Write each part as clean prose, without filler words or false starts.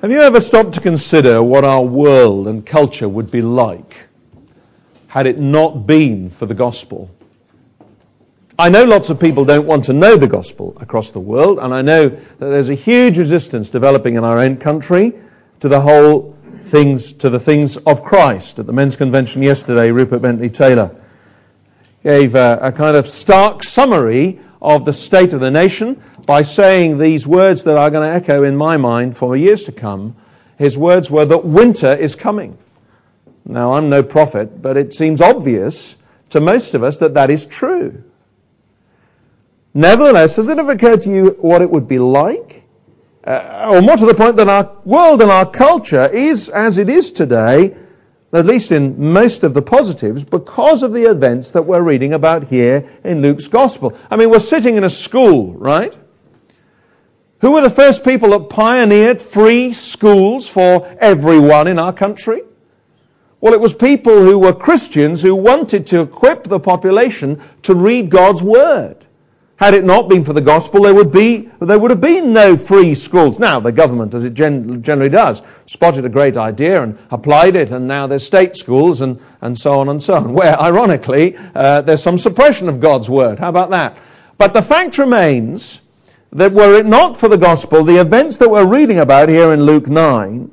Have you ever stopped to consider what our world and culture would be like had it not been for the gospel? I know lots of people don't want to know the gospel across the world, and I know that there's a huge resistance developing in our own country to the things of Christ. At the men's convention yesterday, Rupert Bentley Taylor gave a kind of stark summary of the state of the nation by saying these words that are going to echo in my mind for years to come. His words were that winter is coming. Now, I'm no prophet, but it seems obvious to most of us that that is true. Nevertheless, has it ever occurred to you what it would be like? Or more to the point that our world and our culture is as it is today, at least in most of the positives, because of the events that we're reading about here in Luke's Gospel. I mean, we're sitting in a school, right? Who were the first people that pioneered free schools for everyone in our country? Well, it was people who were Christians who wanted to equip the population to read God's Word. Had it not been for the gospel, there would have been no free schools. Now, the government, as it generally does, spotted a great idea and applied it, and now there's state schools and so on and so on, where, ironically, there's some suppression of God's Word. How about that? But the fact remains that were it not for the gospel, the events that we're reading about here in Luke 9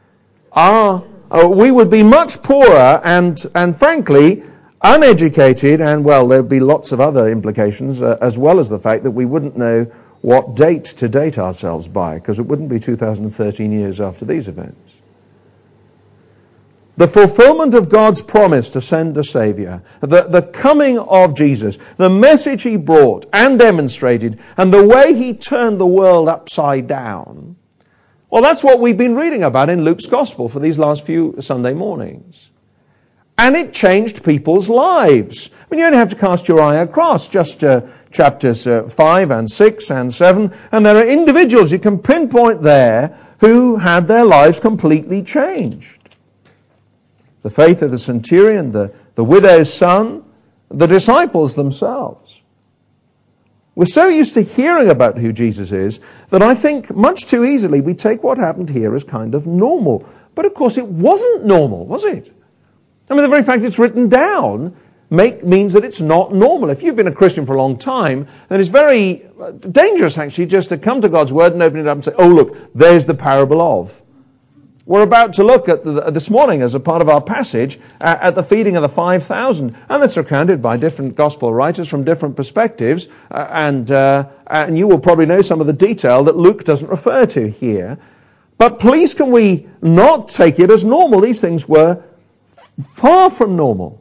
we would be much poorer and frankly, uneducated, and well, there'd be lots of other implications, as well as the fact that we wouldn't know what date to date ourselves by, because it wouldn't be 2013 years after these events. The fulfillment of God's promise to send a Savior, the coming of Jesus, the message He brought and demonstrated, and the way He turned the world upside down, well, that's what we've been reading about in Luke's Gospel for these last few Sunday mornings. And it changed people's lives. I mean, you only have to cast your eye across just chapters 5 and 6 and 7, and there are individuals you can pinpoint there who had their lives completely changed. The faith of the centurion, the widow's son, the disciples themselves. We're so used to hearing about who Jesus is that I think much too easily we take what happened here as kind of normal. But of course it wasn't normal, was it? I mean, the very fact it's written down means that it's not normal. If you've been a Christian for a long time, then it's very dangerous, actually, just to come to God's Word and open it up and say, oh, look, there's the parable of. We're about to look at this morning, as a part of our passage, at the feeding of the 5,000. And that's recounted by different gospel writers from different perspectives. And you will probably know some of the detail that Luke doesn't refer to here. But please, can we not take it as normal? These things were far from normal.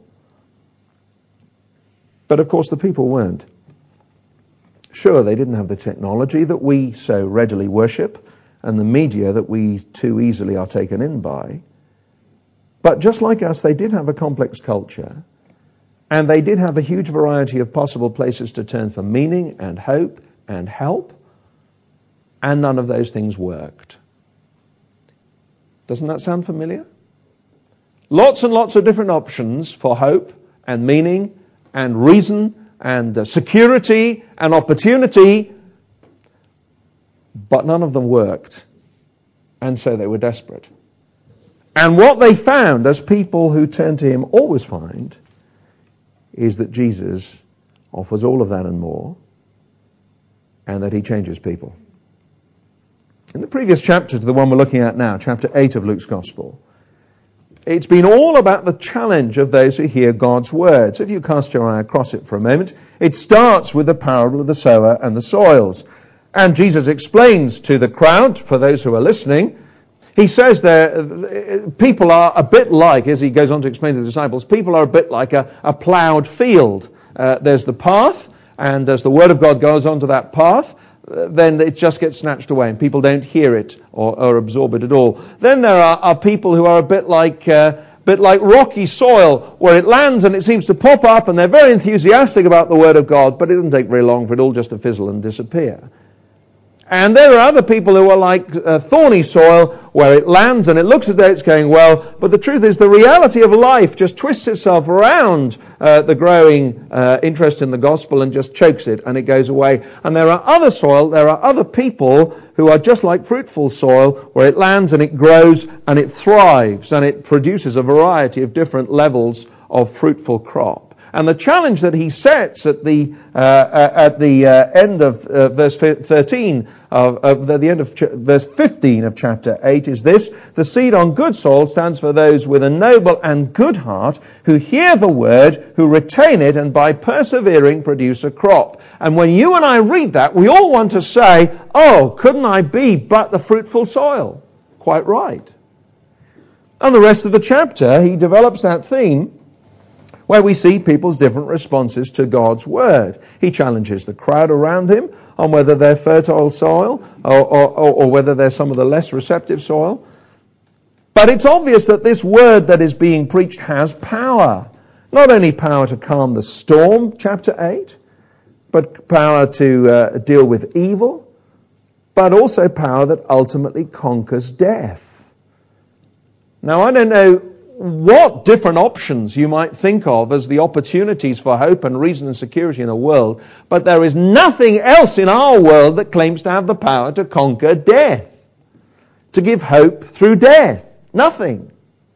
But of course the people weren't. Sure, they didn't have the technology that we so readily worship and the media that we too easily are taken in by. But just like us, they did have a complex culture, and they did have a huge variety of possible places to turn for meaning and hope and help, and none of those things worked. Doesn't that sound familiar? Lots and lots of different options for hope and meaning and reason and security and opportunity, but none of them worked, and so they were desperate. And what they found, as people who turn to Him always find, is that Jesus offers all of that and more, and that He changes people. In the previous chapter to the one we're looking at now, chapter 8 of Luke's Gospel, it's been all about the challenge of those who hear God's words. If you cast your eye across it for a moment, it starts with the parable of the sower and the soils. And Jesus explains to the crowd, for those who are listening, he says there, people are a bit like, as he goes on to explain to the disciples, people are a bit like a ploughed field. There's the path, and as the word of God goes onto that path, then it just gets snatched away and people don't hear it or absorb it at all. Then there are people who are a bit like rocky soil, where it lands and it seems to pop up and they're very enthusiastic about the word of God, but it doesn't take very long for it all just to fizzle and disappear. And there are other people who are like thorny soil, where it lands and it looks as though it's going well, but the truth is the reality of life just twists itself around the growing interest in the gospel and just chokes it, and it goes away. And there are other people who are just like fruitful soil, where it lands and it grows and it thrives and it produces a variety of different levels of fruitful crop. And the challenge that he sets at the end of verse 13, the end of verse 15 of chapter 8 is this: the seed on good soil stands for those with a noble and good heart, who hear the word, who retain it, and by persevering produce a crop. And when you and I read that, we all want to say, oh, couldn't I be but the fruitful soil? Quite right. And the rest of the chapter, he develops that theme, where we see people's different responses to God's word. He challenges the crowd around him on whether they're fertile soil or whether they're some of the less receptive soil. But it's obvious that this word that is being preached has power. Not only power to calm the storm, chapter 8, but power to deal with evil, but also power that ultimately conquers death. Now, I don't know what different options you might think of as the opportunities for hope and reason and security in a world, but there is nothing else in our world that claims to have the power to conquer death, to give hope through death. Nothing.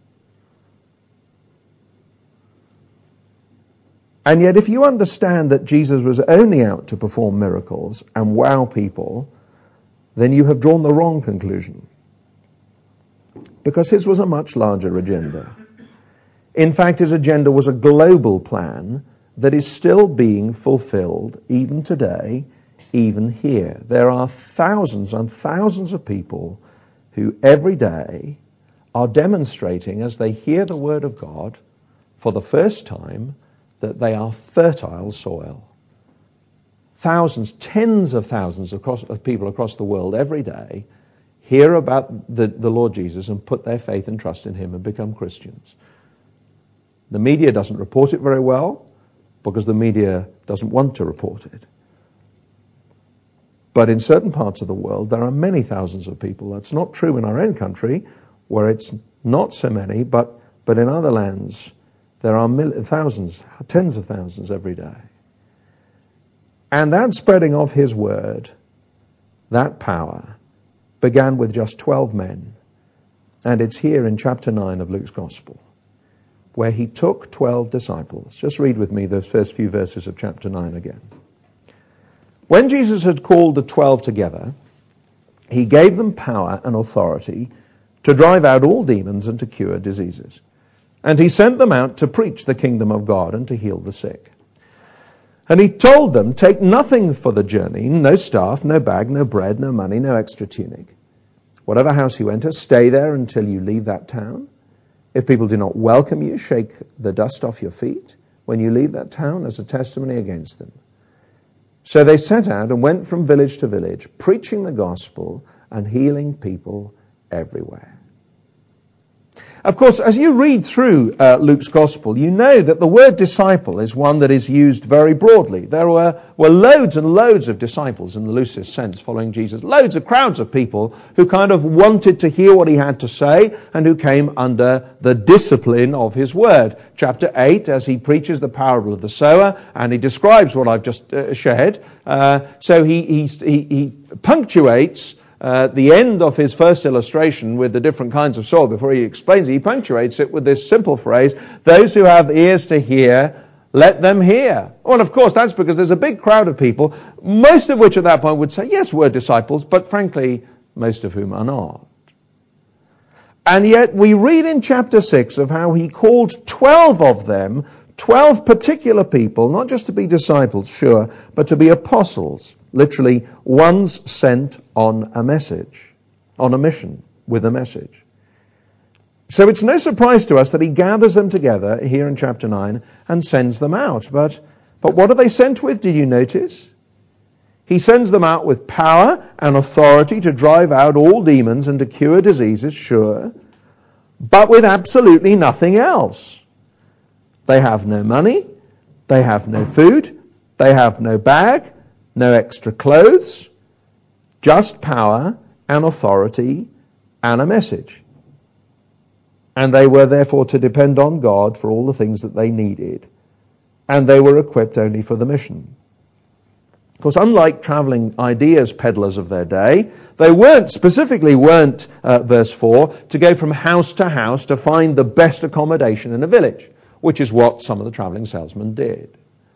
And yet, if you understand that Jesus was only out to perform miracles and wow people, then you have drawn the wrong conclusion. Because his was a much larger agenda. In fact, his agenda was a global plan that is still being fulfilled even today, even here. There are thousands and thousands of people who every day are demonstrating, as they hear the word of God for the first time, that they are fertile soil. Thousands, tens of thousands of people across the world every day hear about the Lord Jesus and put their faith and trust in him and become Christians. The media doesn't report it very well because the media doesn't want to report it. But in certain parts of the world, there are many thousands of people. That's not true in our own country, where it's not so many, but in other lands, there are thousands, tens of thousands every day. And that spreading of his word, that power, began with just 12 men. And it's here in chapter 9 of Luke's Gospel, where he took 12 disciples. Just read with me those first few verses of chapter 9 again. When Jesus had called the 12 together, he gave them power and authority to drive out all demons and to cure diseases. And he sent them out to preach the kingdom of God and to heal the sick. And he told them, take nothing for the journey, no staff, no bag, no bread, no money, no extra tunic. Whatever house you enter, stay there until you leave that town. If people do not welcome you, shake the dust off your feet when you leave that town as a testimony against them. So they set out and went from village to village, preaching the gospel and healing people everywhere. Of course, as you read through Luke's Gospel, you know that the word disciple is one that is used very broadly. There were loads and loads of disciples in the loosest sense following Jesus. Loads of crowds of people who kind of wanted to hear what he had to say and who came under the discipline of his word. Chapter 8, as he preaches the parable of the sower, and he describes what I've just shared. So he punctuates the end of his first illustration with the different kinds of soil. Before he explains it, he punctuates it with this simple phrase, those who have ears to hear, let them hear. Oh, and of course, that's because there's a big crowd of people, most of which at that point would say, yes, we're disciples, but frankly, most of whom are not. And yet we read in chapter 6 of how he called 12 of them, 12 particular people, not just to be disciples, sure, but to be apostles, literally ones sent on a message, on a mission with a message. So it's no surprise to us that he gathers them together here in chapter 9 and sends them out. But what are they sent with, did you notice? He sends them out with power and authority to drive out all demons and to cure diseases, sure, but with absolutely nothing else. They have no money, they have no food, they have no bag, no extra clothes. just power and authority and a message. And they were therefore to depend on God for all the things that they needed. And they were equipped only for the mission. Of course, unlike traveling ideas peddlers of their day, they weren't, verse 4, to go from house to house to find the best accommodation in a village, which is what some of the traveling salesmen did.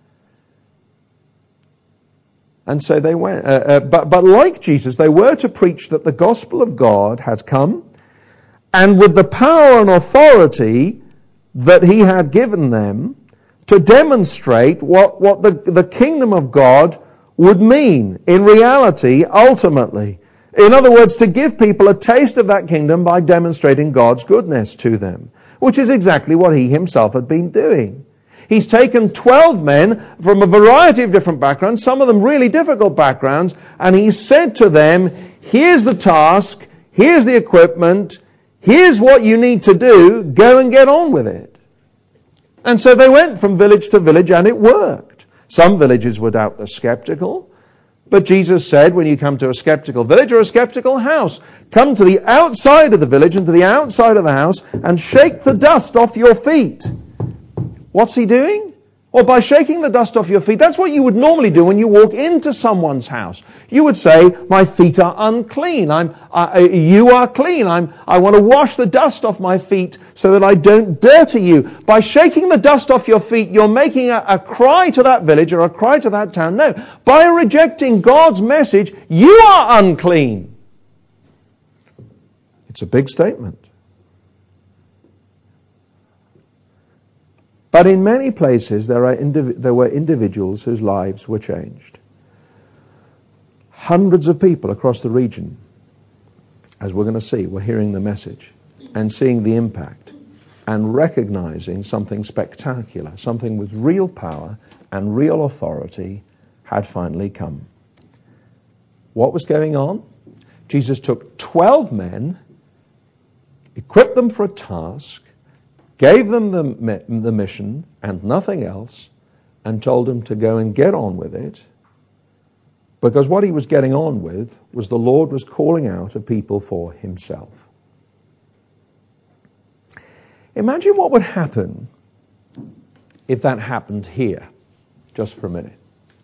And so they went, but like Jesus, they were to preach that the gospel of God had come, and with the power and authority that he had given them, to demonstrate what the kingdom of God would mean in reality, ultimately. In other words, to give people a taste of that kingdom by demonstrating God's goodness to them, which is exactly what he himself had been doing. He's taken 12 men from a variety of different backgrounds, some of them really difficult backgrounds, and he said to them, here's the task, here's the equipment, here's what you need to do, go and get on with it. And so they went from village to village, and it worked. Some villages were doubtless skeptical, but Jesus said, when you come to a skeptical village or a skeptical house, come to the outside of the village and to the outside of the house and shake the dust off your feet. What's he doing? Well, by shaking the dust off your feet, that's what you would normally do when you walk into someone's house. You would say, my feet are unclean. You are clean. I want to wash the dust off my feet so that I don't dirty you. By shaking the dust off your feet, you're making a cry to that village or a cry to that town. No, by rejecting God's message, you are unclean. It's a big statement. But in many places, there were individuals whose lives were changed. Hundreds of people across the region, as we're going to see, were hearing the message and seeing the impact and recognizing something spectacular, something with real power and real authority had finally come. What was going on? Jesus took 12 men, equipped them for a task, gave them the mission and nothing else, and told them to go and get on with it, because what he was getting on with was the Lord was calling out a people for himself. Imagine what would happen if that happened here, just for a minute.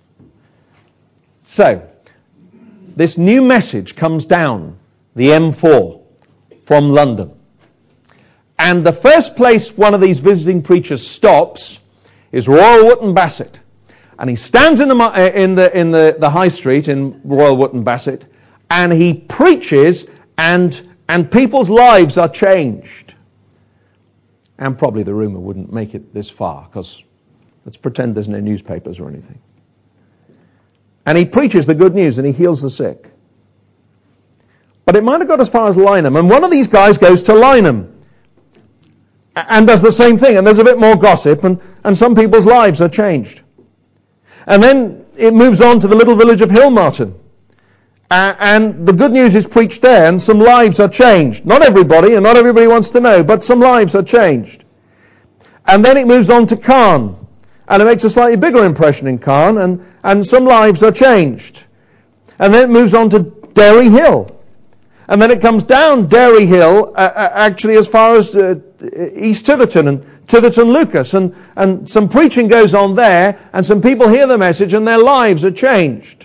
So, this new message comes down the M4 from London. And the first place one of these visiting preachers stops is Royal Wootton Bassett. And he stands in the high street in Royal Wootton Bassett, and he preaches, and people's lives are changed. And probably the rumour wouldn't make it this far, because let's pretend there's no newspapers or anything. And he preaches the good news, and he heals the sick. But it might have got as far as Lynham, and one of these guys goes to Lynham and does the same thing, and there's a bit more gossip, and some people's lives are changed. And then it moves on to the little village of Hillmartin, and the good news is preached there, and some lives are changed. Not everybody, and not everybody wants to know, but some lives are changed. And then it moves on to Caen, and it makes a slightly bigger impression in Caen, and some lives are changed. And then it moves on to Derry Hill. And then it comes down Derry Hill, actually as far as East Tiverton and Tiverton Lucas. And some preaching goes on there, and some people hear the message, and their lives are changed.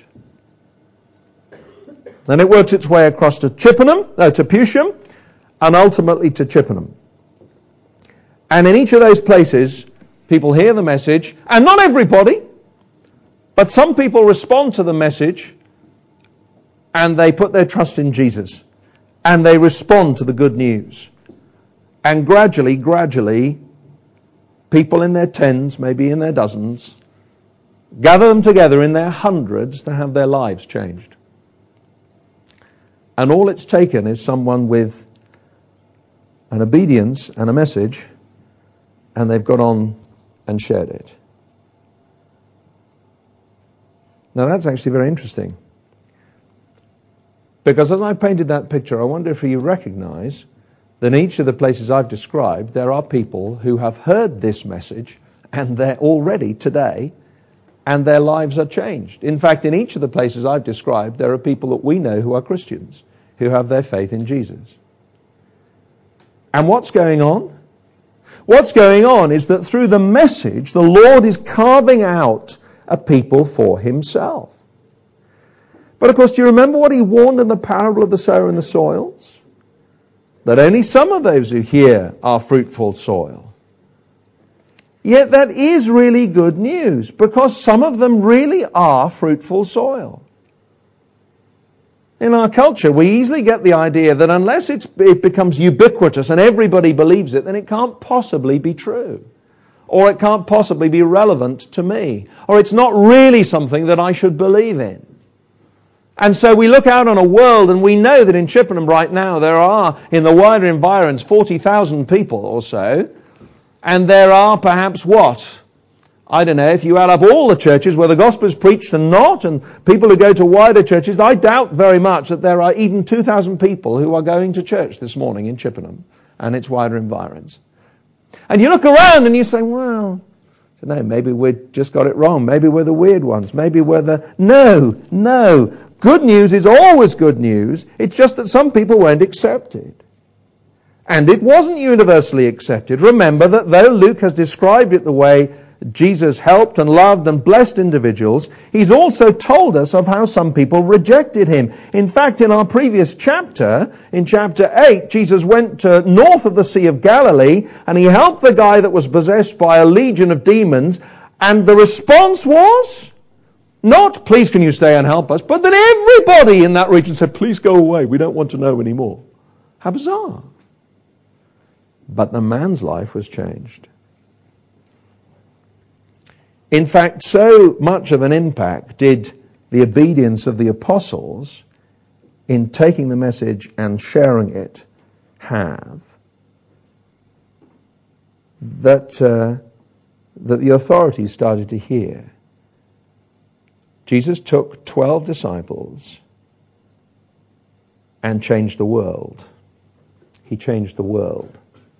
Then it works its way across to to Pewsham, and ultimately to Chippenham. And in each of those places, people hear the message, and not everybody, but some people respond to the message, and they put their trust in Jesus. And they respond to the good news. And gradually, people in their tens, maybe in their dozens, gather them together in their hundreds to have their lives changed. And all it's taken is someone with an obedience and a message, and they've got on and shared it. Now that's actually very interesting. Because as I painted that picture, I wonder if you recognize that in each of the places I've described, there are people who have heard this message, and they're already today and their lives are changed. In fact, in each of the places I've described, there are people that we know who are Christians, who have their faith in Jesus. And what's going on? What's going on is that through the message, the Lord is carving out a people for himself. But of course, do you remember what he warned in the parable of the sower and the soils? That only some of those who hear are fruitful soil. Yet that is really good news, because some of them really are fruitful soil. In our culture, we easily get the idea that unless it becomes ubiquitous and everybody believes it, then it can't possibly be true. Or it can't possibly be relevant to me. Or it's not really something that I should believe in. And so we look out on a world, and we know that in Chippenham right now there are, in the wider environs, 40,000 people or so. And there are perhaps what? I don't know, if you add up all the churches where the gospel is preached and not, and people who go to wider churches, I doubt very much that there are even 2,000 people who are going to church this morning in Chippenham and its wider environs. And you look around and you say, well, I don't know, maybe we've just got it wrong. Maybe we're the weird ones. Maybe we're the... No. Good news is always good news. It's just that some people weren't accepted. And it wasn't universally accepted. Remember that though Luke has described it the way Jesus helped and loved and blessed individuals, he's also told us of how some people rejected him. In fact, in our previous chapter, in chapter 8, Jesus went north of the Sea of Galilee, and he helped the guy that was possessed by a legion of demons, and the response was not, please can you stay and help us, but that everybody in that region said, please go away, we don't want to know anymore. How bizarre. But the man's life was changed. In fact, so much of an impact did the obedience of the apostles in taking the message and sharing it have that the authorities started to hear. Jesus took 12 disciples and changed the world. He changed the world.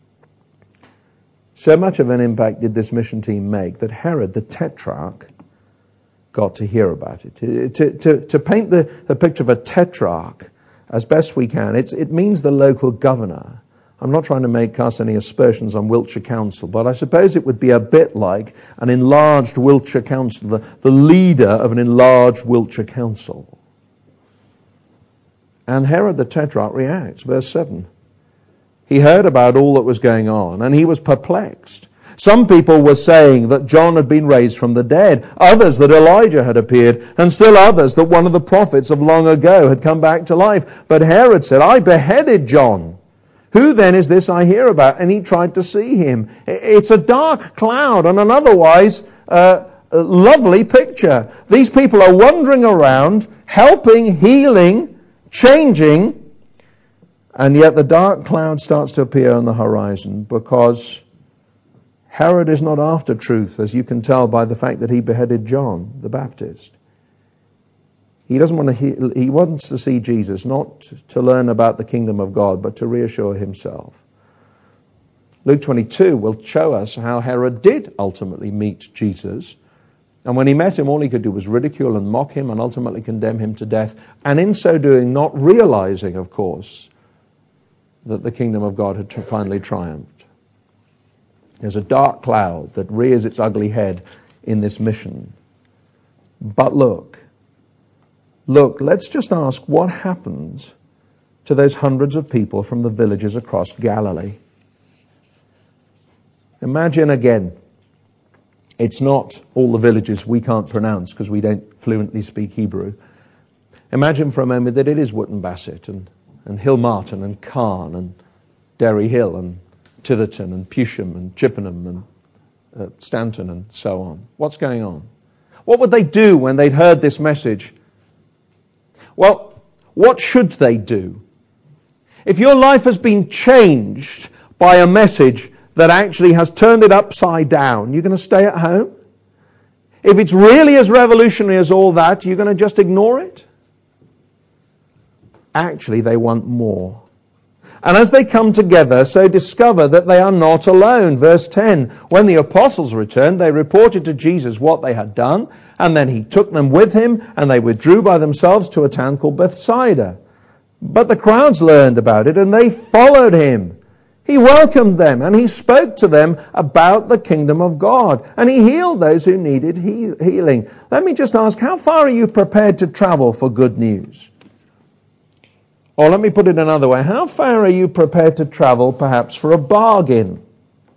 So much of an impact did this mission team make that Herod the Tetrarch got to hear about it. To paint the picture of a tetrarch as best we can, it means the local governor. I'm not trying to cast any aspersions on Wiltshire Council, but I suppose it would be a bit like an enlarged Wiltshire Council, the leader of an enlarged Wiltshire Council. And Herod the Tetrarch reacts, verse 7. He heard about all that was going on, and he was perplexed. Some people were saying that John had been raised from the dead, others that Elijah had appeared, and still others that one of the prophets of long ago had come back to life. But Herod said, I beheaded John. Who then is this I hear about? And he tried to see him. It's a dark cloud and an otherwise lovely picture. These people are wandering around, helping, healing, changing, and yet the dark cloud starts to appear on the horizon because Herod is not after truth, as you can tell by the fact that he beheaded John the Baptist. He doesn't want to. He wants to see Jesus, not to learn about the kingdom of God, but to reassure himself. Luke 22 will show us how Herod did ultimately meet Jesus. And when he met him, all he could do was ridicule and mock him and ultimately condemn him to death. And in so doing, not realizing, of course, that the kingdom of God had finally triumphed. There's a dark cloud that rears its ugly head in this mission. But look, let's just ask what happens to those hundreds of people from the villages across Galilee. Imagine again, it's not all the villages we can't pronounce because we don't fluently speak Hebrew. Imagine for a moment that it is Wootton Bassett and Hillmarton and Carn and Derry Hill and Titherton and Pewsham and Chippenham and Stanton and so on. What's going on? What would they do when they'd heard this message? Well, what should they do? If your life has been changed by a message that actually has turned it upside down, you're going to stay at home? If it's really as revolutionary as all that, you're going to just ignore it? Actually, they want more. And as they come together, so discover that they are not alone. Verse 10, when the apostles returned, they reported to Jesus what they had done, and then he took them with him, and they withdrew by themselves to a town called Bethsaida. But the crowds learned about it, and they followed him. He welcomed them, and he spoke to them about the kingdom of God, and he healed those who needed healing. Let me just ask, how far are you prepared to travel for good news? Or let me put it another way, how far are you prepared to travel perhaps for a bargain?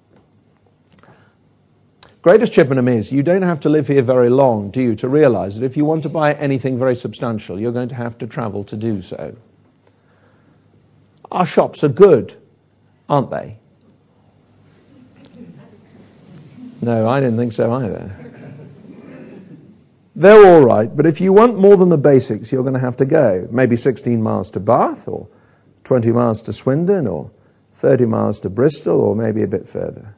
Great as Chippenham is, you don't have to live here very long, do you, to realize that if you want to buy anything very substantial, you're going to have to travel to do so. Our shops are good, aren't they? No, I didn't think so either. They're all right, but if you want more than the basics, you're going to have to go. Maybe 16 miles to Bath, or 20 miles to Swindon, or 30 miles to Bristol, or maybe a bit further.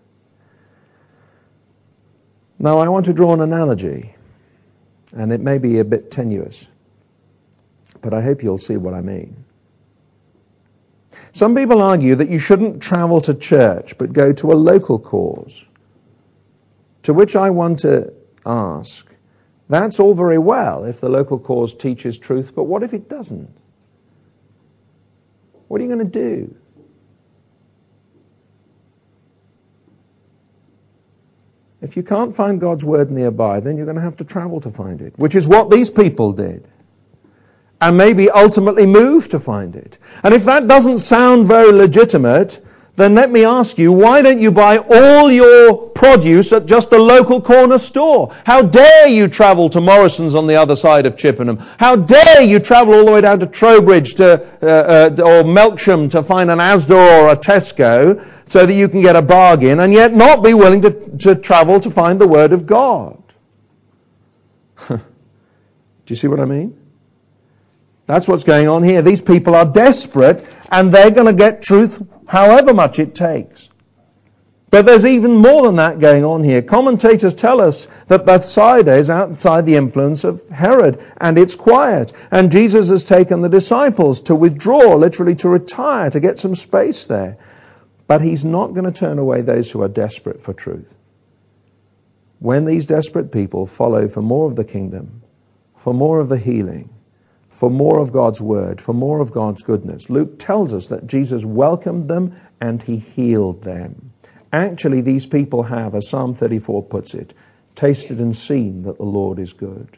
Now, I want to draw an analogy, and it may be a bit tenuous, but I hope you'll see what I mean. Some people argue that you shouldn't travel to church, but go to a local cause. To which I want to ask, that's all very well if the local cause teaches truth, but what if it doesn't? What are you going to do? If you can't find God's word nearby, then you're going to have to travel to find it, which is what these people did. And maybe ultimately move to find it. And if that doesn't sound very legitimate, then let me ask you, why don't you buy all your produce at just the local corner store? How dare you travel to Morrison's on the other side of Chippenham? How dare you travel all the way down to Trowbridge or Melksham to find an Asda or a Tesco so that you can get a bargain, and yet not be willing to travel to find the Word of God? Do you see what I mean? That's what's going on here. These people are desperate, and they're going to get truth however much it takes. But there's even more than that going on here. Commentators tell us that Bethsaida is outside the influence of Herod, and it's quiet. And Jesus has taken the disciples to withdraw, literally to retire, to get some space there. But he's not going to turn away those who are desperate for truth. When these desperate people follow for more of the kingdom, for more of the healing, for more of God's word, for more of God's goodness, Luke tells us that Jesus welcomed them and he healed them. Actually, these people have, as Psalm 34 puts it, tasted and seen that the Lord is good.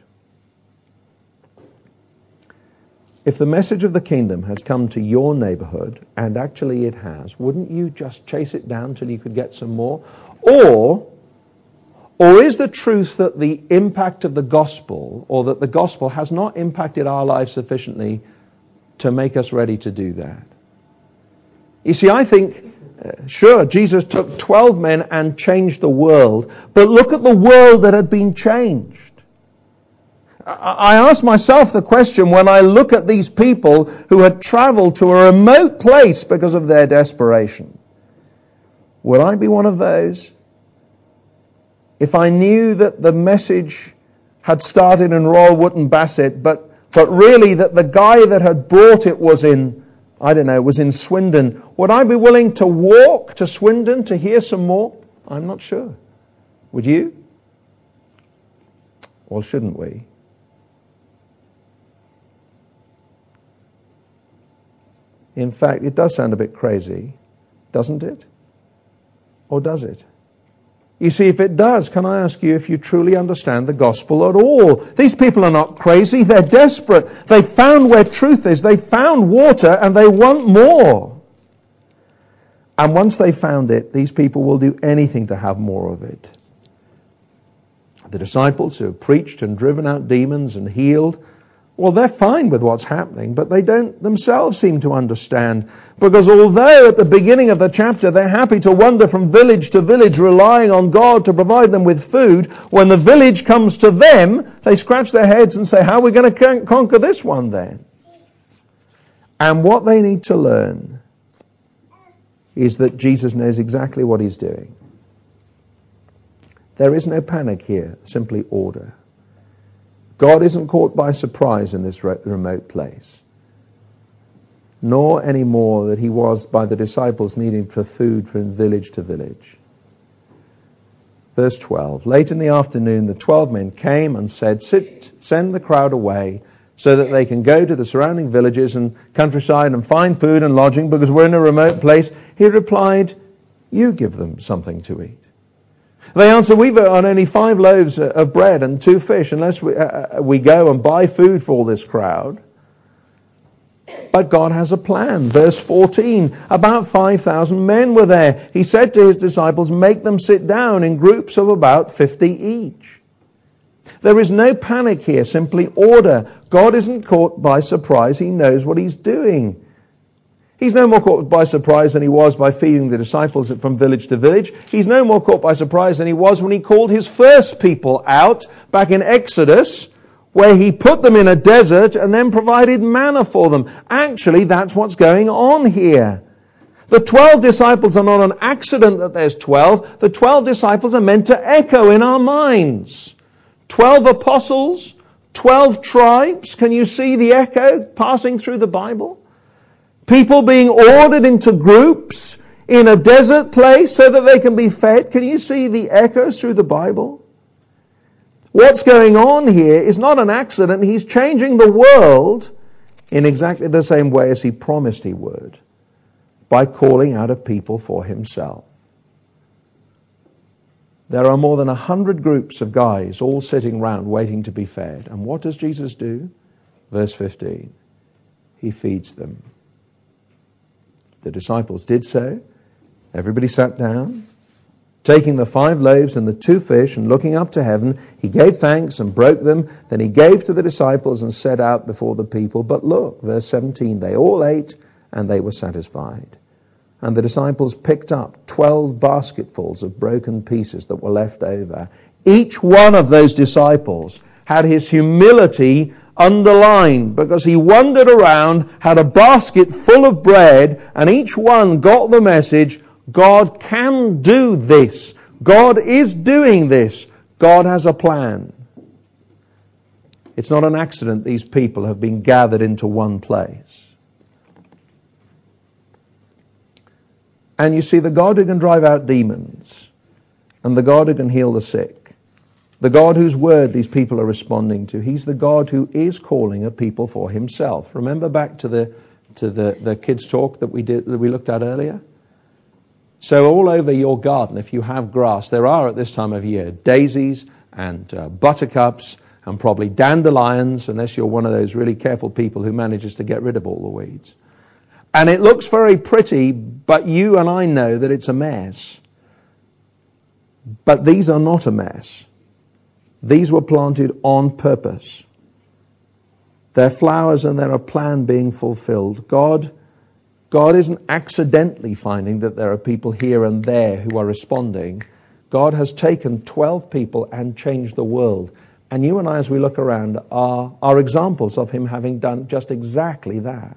If the message of the kingdom has come to your neighborhood, and actually it has, wouldn't you just chase it down till you could get some more? Or is the truth that the impact of the gospel, or that the gospel has not impacted our lives sufficiently to make us ready to do that? You see, I think, sure, Jesus took 12 men and changed the world, but look at the world that had been changed. I ask myself the question when I look at these people who had traveled to a remote place because of their desperation. Would I be one of those? If I knew that the message had started in Royal Wootton Bassett, but really that the guy that had brought it was in Swindon, would I be willing to walk to Swindon to hear some more? I'm not sure. Would you? Or shouldn't we? In fact, it does sound a bit crazy, doesn't it? Or does it? You see, if it does, can I ask you if you truly understand the gospel at all? These people are not crazy, they're desperate. They found where truth is, they found water, and they want more. And once they found it, these people will do anything to have more of it. The disciples who have preached and driven out demons and healed, well, they're fine with what's happening, but they don't themselves seem to understand. Because although at the beginning of the chapter they're happy to wander from village to village relying on God to provide them with food, when the village comes to them, they scratch their heads and say, how are we going to conquer this one then? And what they need to learn is that Jesus knows exactly what he's doing. There is no panic here, simply order. God isn't caught by surprise in this remote place. nor any more that he was by the disciples needing for food from village to village. Verse 12, late in the afternoon, the 12 men came and said, send the crowd away so that they can go to the surrounding villages and countryside and find food and lodging because we're in a remote place. He replied, you give them something to eat. They answered, we've got only 5 loaves of bread and 2 fish unless we go and buy food for all this crowd. But God has a plan. Verse 14, about 5,000 men were there. He said to his disciples, make them sit down in groups of about 50 each. There is no panic here, simply order. God isn't caught by surprise. He knows what he's doing. He's no more caught by surprise than he was by feeding the disciples from village to village. He's no more caught by surprise than he was when he called his first people out back in Exodus, where he put them in a desert and then provided manna for them. Actually, that's what's going on here. The 12 disciples are not an accident that there's 12. The 12 disciples are meant to echo in our minds. 12 apostles, 12 tribes. Can you see the echo passing through the Bible? People being ordered into groups in a desert place so that they can be fed. Can you see the echoes through the Bible? What's going on here is not an accident. He's changing the world in exactly the same way as he promised he would, by calling out a people for himself. There are more than 100 groups of guys all sitting round waiting to be fed. And what does Jesus do? Verse 15. He feeds them. The disciples did so. Everybody sat down. Taking the 5 loaves and the 2 fish and looking up to heaven, he gave thanks and broke them. Then he gave to the disciples and set out before the people. But look, verse 17, they all ate and they were satisfied. And the disciples picked up 12 basketfuls of broken pieces that were left over. Each one of those disciples had his humility underlined because he wandered around, had a basket full of bread, and each one got the message, God can do this. God is doing this. God has a plan. It's not an accident these people have been gathered into one place. And you see, the God who can drive out demons and the God who can heal the sick, the God whose word these people are responding to, he's the God who is calling a people for himself. Remember back to the kids' talk that we looked at earlier? So all over your garden, if you have grass, there are at this time of year daisies and buttercups and probably dandelions, unless you're one of those really careful people who manages to get rid of all the weeds. And it looks very pretty, but you and I know that it's a mess. But these are not a mess. These were planted on purpose. They're flowers and they're a plan being fulfilled. God isn't accidentally finding that there are people here and there who are responding. God has taken 12 people and changed the world. And you and I, as we look around, are examples of him having done just exactly that.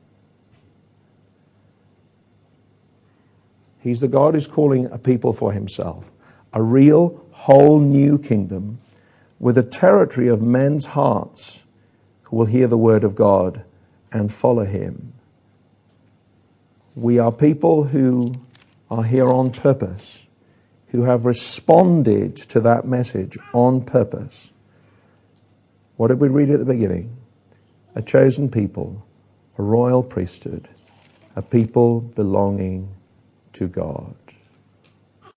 He's the God who's calling a people for himself. A real, whole new kingdom with a territory of men's hearts who will hear the word of God and follow him. We are people who are here on purpose, who have responded to that message on purpose. What did we read at the beginning? A chosen people, a royal priesthood, a people belonging to God.